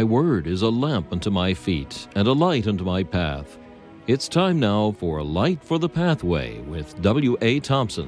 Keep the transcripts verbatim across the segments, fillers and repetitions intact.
Thy word is a lamp unto my feet and a light unto my path. It's time now for Light for the Pathway with W A. Thompson.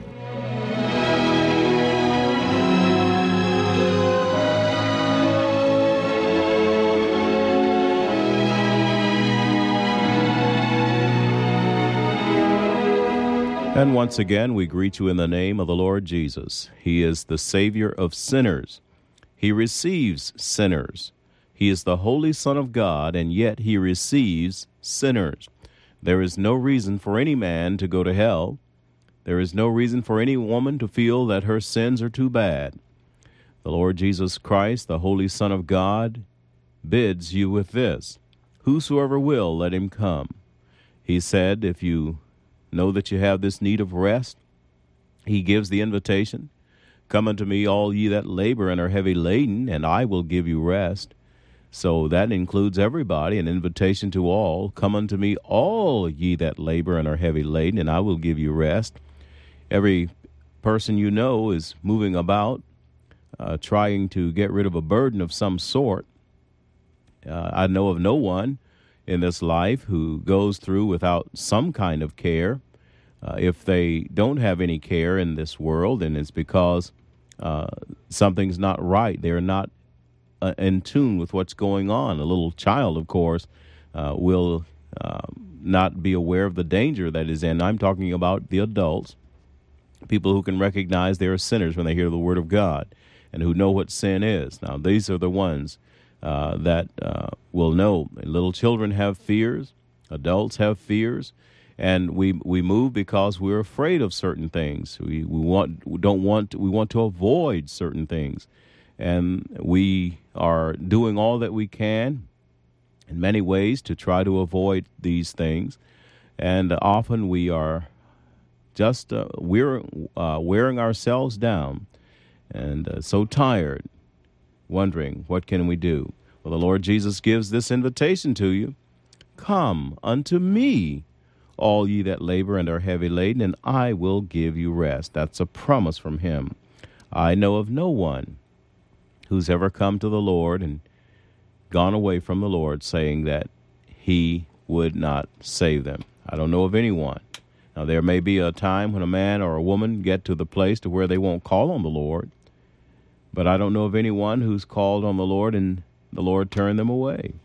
And once again, we greet you in the name of the Lord Jesus. He is the Savior of sinners. He receives sinners. He is the Holy Son of God, and yet he receives sinners. There is no reason for any man to go to hell. There is no reason for any woman to feel that her sins are too bad. The Lord Jesus Christ, the Holy Son of God, bids you with this: whosoever will, let him come. He said, if you know that you have this need of rest, he gives the invitation, come unto me, all ye that labor and are heavy laden, and I will give you rest. So that includes everybody, an invitation to all. Come unto me, all ye that labor and are heavy laden, and I will give you rest. Every person you know is moving about, uh, trying to get rid of a burden of some sort. Uh, I know of no one in this life who goes through without some kind of care. Uh, if they don't have any care in this world, and it's because uh, something's not right. They're not uh, in tune with what's going on. A little child, of course, uh, will uh, not be aware of the danger that is in. I'm talking about the adults, people who can recognize they are sinners when they hear the word of God and who know what sin is. Now, these are the ones uh, that uh, will know. Little children have fears. Adults have fears. And we we move because we're afraid of certain things. We we want we don't want we want to avoid certain things, and we are doing all that we can in many ways to try to avoid these things. And often we are just uh, we're uh, wearing ourselves down and uh, so tired, wondering what can we do. Well, the Lord Jesus gives this invitation to you: come unto me, all ye that labor and are heavy laden, and I will give you rest. That's a promise from him. I know of no one who's ever come to the Lord and gone away from the Lord saying that he would not save them. I don't know of anyone. Now, there may be a time when a man or a woman get to the place to where they won't call on the Lord, but I don't know of anyone who's called on the Lord and the Lord turned them away.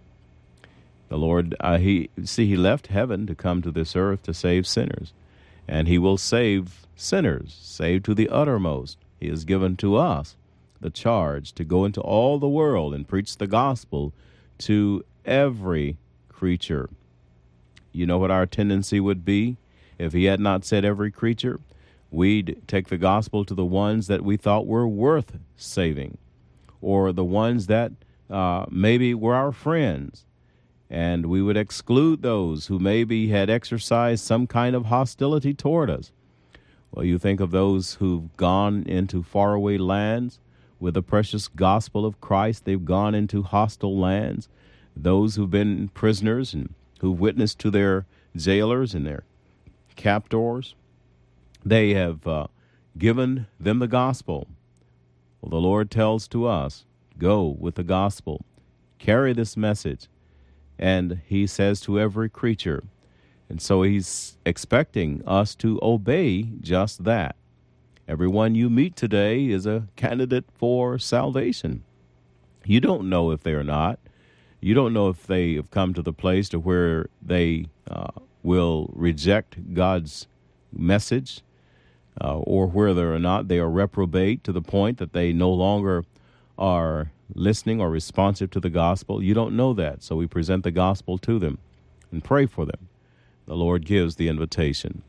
The Lord, uh, he see, he left heaven to come to this earth to save sinners, and he will save sinners, save to the uttermost. He has given to us the charge to go into all the world and preach the gospel to every creature. You know what our tendency would be if he had not said every creature? We'd take the gospel to the ones that we thought were worth saving, or the ones that uh, maybe were our friends. And we would exclude those who maybe had exercised some kind of hostility toward us. Well, you think of those who've gone into faraway lands with the precious gospel of Christ. They've gone into hostile lands. Those who've been prisoners and who've witnessed to their jailers and their captors, they have uh, given them the gospel. Well, the Lord tells to us, go with the gospel, carry this message. And he says to every creature. And so he's expecting us to obey just that. Everyone you meet today is a candidate for salvation. You don't know if they are not. You don't know if they have come to the place to where they uh, will reject God's message, uh, or whether or not they are reprobate to the point that they no longer are listening or responsive to the gospel. You don't know that, so we present the gospel to them and pray for them. The Lord gives the invitation.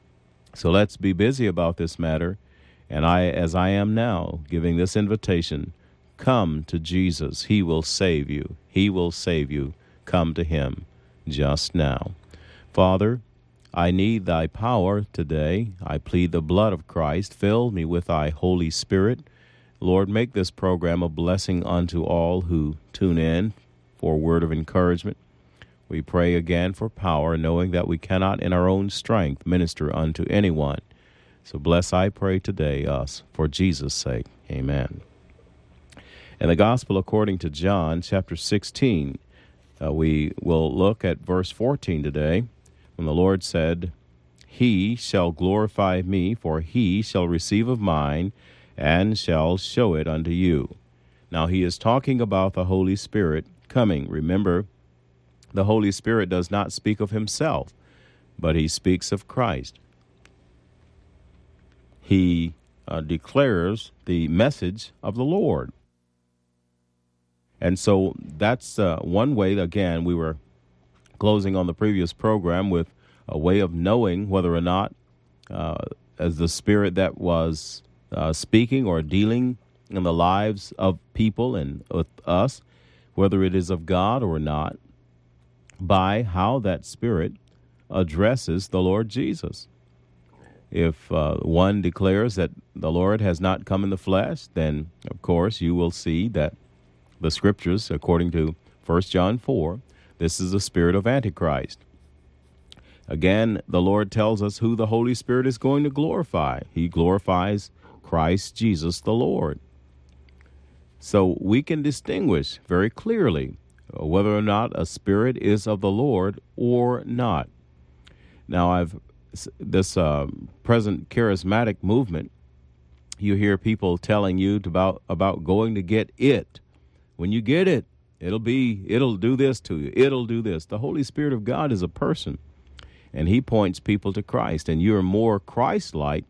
So let's be busy about this matter, and I, as I am now, giving this invitation, come to Jesus. He will save you. He will save you. Come to him just now. Father, I need thy power today. I plead the blood of Christ. Fill me with thy Holy Spirit. Lord, make this program a blessing unto all who tune in for a word of encouragement. We pray again for power, knowing that we cannot in our own strength minister unto anyone. So bless, I pray today, us, for Jesus' sake. Amen. In the Gospel according to John, chapter sixteen, uh, we will look at verse fourteen today, when the Lord said, "He shall glorify me, for he shall receive of mine, and shall show it unto you." Now, he is talking about the Holy Spirit coming. Remember, the Holy Spirit does not speak of himself, but he speaks of Christ. He uh, declares the message of the Lord. And so that's uh, one way. Again, we were closing on the previous program with a way of knowing whether or not uh, as the Spirit that was uh, speaking or dealing in the lives of people and with us, whether it is of God or not, by how that Spirit addresses the Lord Jesus. If uh, one declares that the Lord has not come in the flesh, then, of course, you will see that the Scriptures, according to First John four, this is the spirit of Antichrist. Again, the Lord tells us who the Holy Spirit is going to glorify. He glorifies Christ Jesus the Lord. So we can distinguish very clearly whether or not a spirit is of the Lord or not. Now, I've this uh, present charismatic movement, you hear people telling you about about going to get it. When you get it, it'll be, it'll do this to you. It'll do this. The Holy Spirit of God is a person, and he points people to Christ, and you're more Christ-like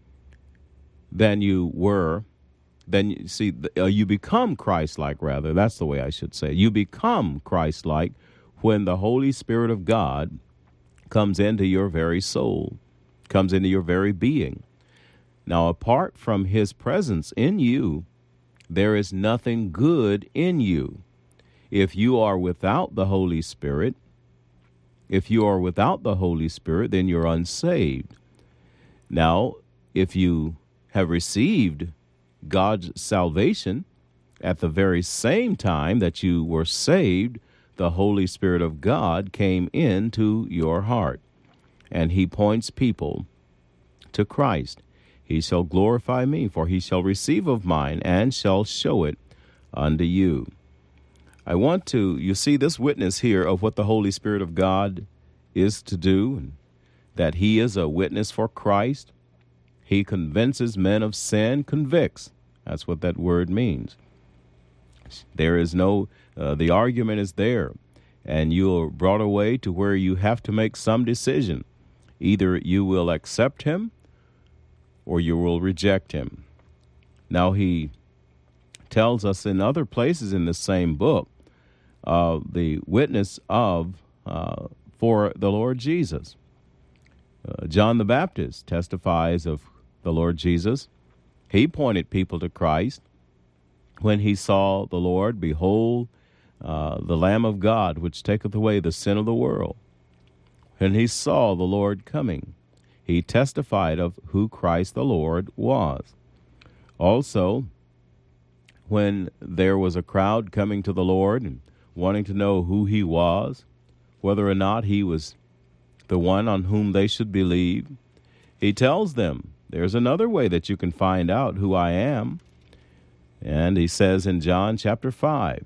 than you were, than you see, uh, you become Christ-like, rather. That's the way I should say. You become Christ-like when the Holy Spirit of God comes into your very soul, comes into your very being. Now, apart from his presence in you, there is nothing good in you. If you are without the Holy Spirit, if you are without the Holy Spirit, then you're unsaved. Now, if you have received God's salvation at the very same time that you were saved, the Holy Spirit of God came into your heart, and he points people to Christ. He shall glorify me, for he shall receive of mine, and shall show it unto you. I want to, you see this witness here of what the Holy Spirit of God is to do, and that he is a witness for Christ. He convinces men of sin, convicts. That's what that word means. There is no, uh, the argument is there, and you're brought away to where you have to make some decision. Either you will accept him, or you will reject him. Now, he tells us in other places in the same book, uh, the witness of, uh, for the Lord Jesus. Uh, John the Baptist testifies of the Lord Jesus. He pointed people to Christ when he saw the Lord. Behold, uh, the Lamb of God, which taketh away the sin of the world. When he saw the Lord coming, he testified of who Christ the Lord was. Also, when there was a crowd coming to the Lord and wanting to know who he was, whether or not he was the one on whom they should believe, he tells them, there's another way that you can find out who I am. And he says in John chapter five,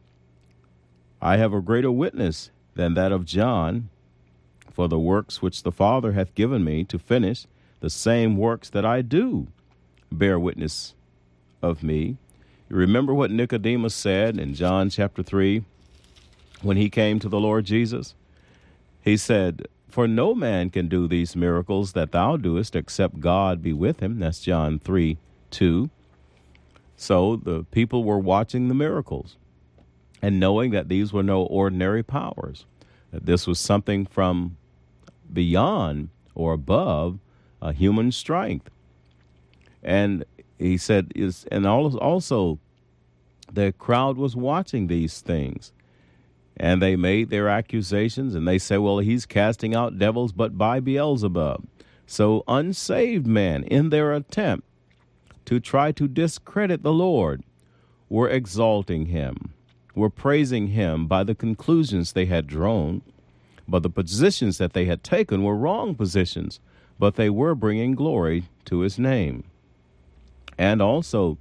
I have a greater witness than that of John, for the works which the Father hath given me to finish, the same works that I do bear witness of me. You remember what Nicodemus said in John chapter three when he came to the Lord Jesus? He said, for no man can do these miracles that thou doest except God be with him. That's John three two. So the people were watching the miracles and knowing that these were no ordinary powers, that this was something from beyond or above uh, human strength. And he said, is and also the crowd was watching these things, and they made their accusations, and they say, well, he's casting out devils, but by Beelzebub. So unsaved men, in their attempt to try to discredit the Lord, were exalting him, were praising him by the conclusions they had drawn. But the positions that they had taken were wrong positions, but they were bringing glory to his name. And also,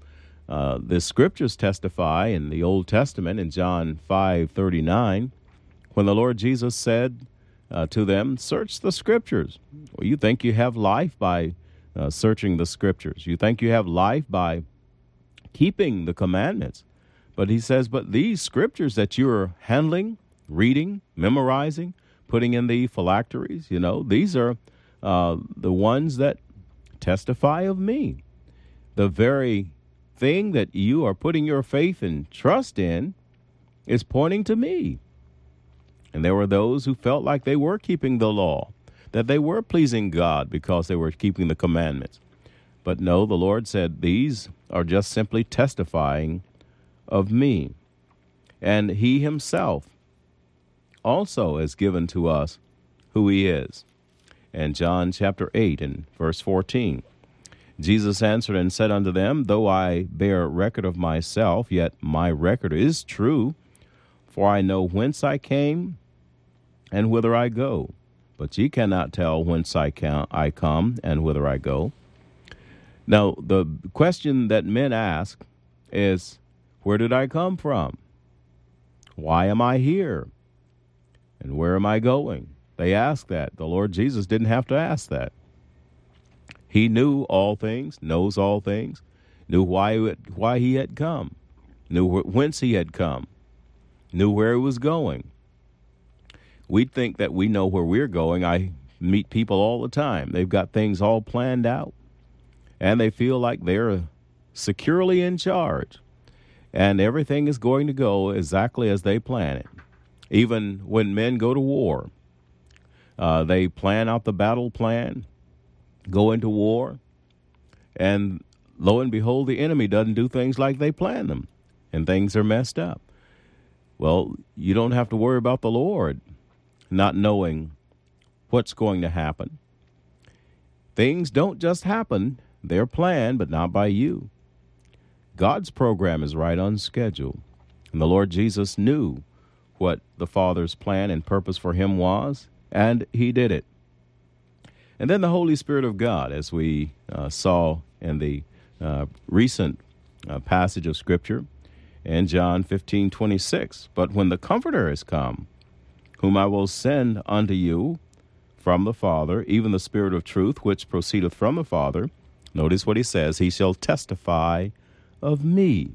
Uh, the scriptures testify in the Old Testament in John five thirty-nine, when the Lord Jesus said uh, to them, search the scriptures. Well, you think you have life by uh, searching the scriptures. You think you have life by keeping the commandments. But he says, but these scriptures that you're handling, reading, memorizing, putting in the phylacteries, you know, these are uh, the ones that testify of me. The very thing that you are putting your faith and trust in is pointing to me. And there were those who felt like they were keeping the law, that they were pleasing God because they were keeping the commandments. But no, the Lord said, these are just simply testifying of me. And he himself also has given to us who he is. And John chapter eight and verse fourteen, Jesus answered and said unto them, though I bear record of myself, yet my record is true, for I know whence I came and whither I go. But ye cannot tell whence I come and whither I go. Now, the question that men ask is, where did I come from? Why am I here? And where am I going? They ask that. The Lord Jesus didn't have to ask that. He knew all things, knows all things, knew why, why he had come, knew whence he had come, knew where he was going. We think that we know where we're going. I meet people all the time. They've got things all planned out, and they feel like they're securely in charge, and everything is going to go exactly as they plan it. Even when men go to war, uh, they plan out the battle plan, go into war, and lo and behold, the enemy doesn't do things like they planned them, and things are messed up. Well, you don't have to worry about the Lord not knowing what's going to happen. Things don't just happen. They're planned, but not by you. God's program is right on schedule. And the Lord Jesus knew what the Father's plan and purpose for him was, and he did it. And then the Holy Spirit of God, as we uh, saw in the uh, recent uh, passage of Scripture in John fifteen twenty-six, but when the Comforter is come, whom I will send unto you from the Father, even the Spirit of truth, which proceedeth from the Father, notice what he says, he shall testify of me.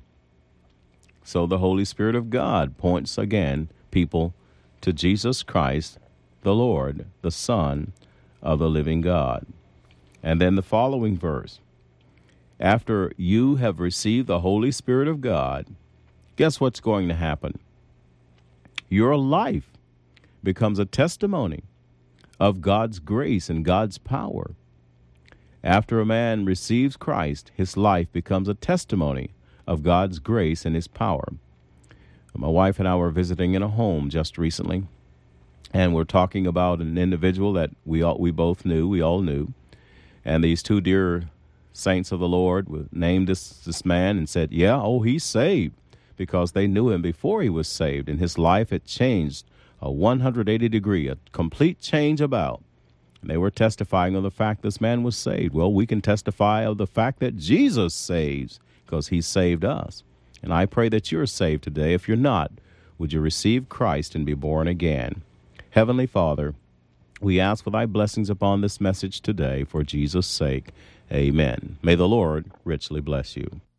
So the Holy Spirit of God points again people to Jesus Christ, the Lord, the Son of the living God. And then the following verse, after you have received the Holy Spirit of God, guess what's going to happen? Your life becomes a testimony of God's grace and God's power. After a man receives Christ, his life becomes a testimony of God's grace and his power. My wife and I were visiting in a home just recently, and we're talking about an individual that we all, we both knew, we all knew. And these two dear saints of the Lord named this, this man and said, yeah, oh, he's saved, because they knew him before he was saved, and his life had changed a one hundred eighty degree, a complete change about. And they were testifying of the fact this man was saved. Well, we can testify of the fact that Jesus saves, because he saved us. And I pray that you're saved today. If you're not, would you receive Christ and be born again? Heavenly Father, we ask for thy blessings upon this message today for Jesus' sake. Amen. May the Lord richly bless you.